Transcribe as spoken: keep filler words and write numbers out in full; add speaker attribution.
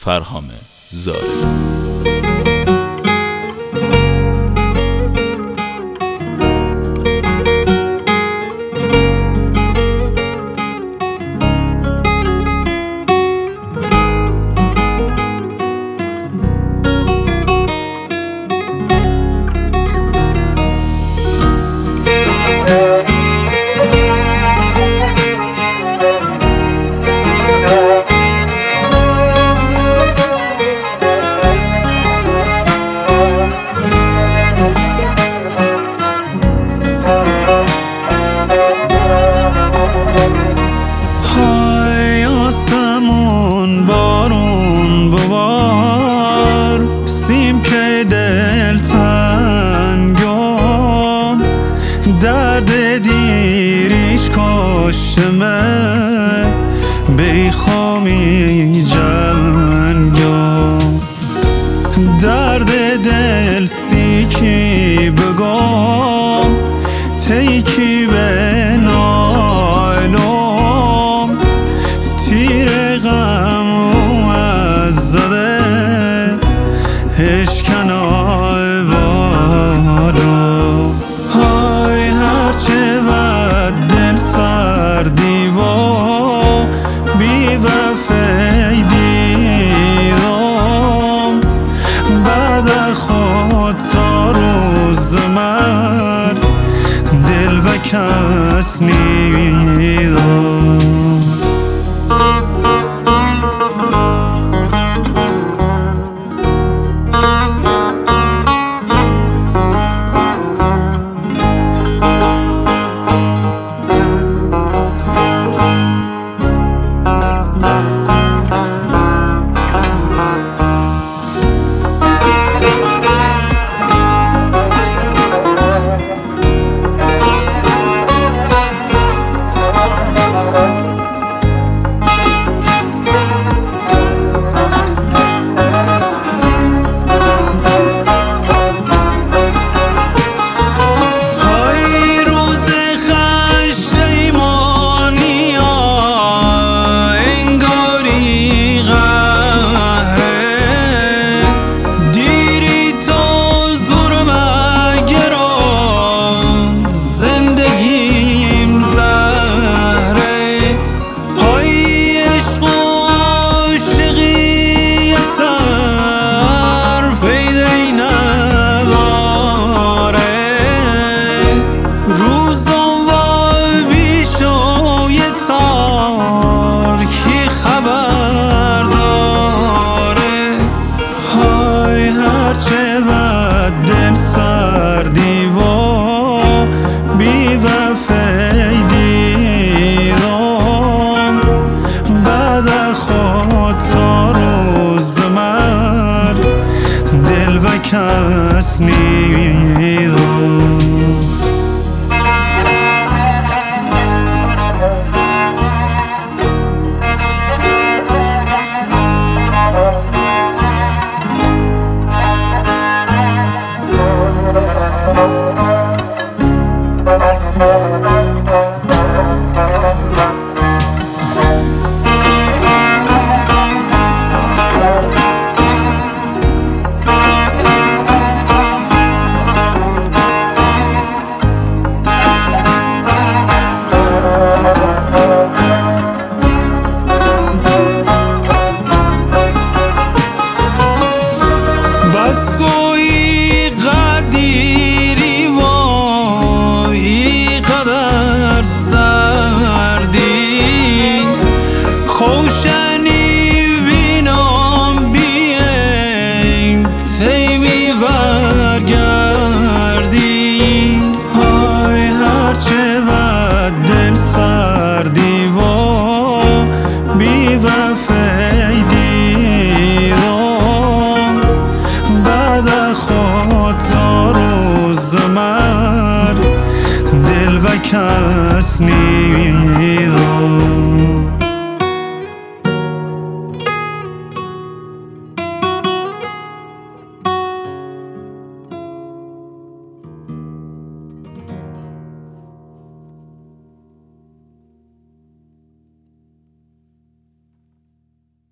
Speaker 1: فرهام زاری.
Speaker 2: درد دیریش کاشمه بیخامی جنگم، درد دل سیکی بگم تیکی به نایلم، تیر غم از زده اشکنای بالم. های هرچه ود دل سردی و بی وفای دیدم، بعد خود تا روز مرگ دل و کس نیدم. سردی و بی وفای دیدم، بعد خود تا روز مرگ دل و کس نیدم.